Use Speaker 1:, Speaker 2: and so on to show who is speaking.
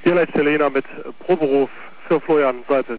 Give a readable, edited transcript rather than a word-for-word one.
Speaker 1: Hier leicht Helena mit Proberuf für Florian Seipel.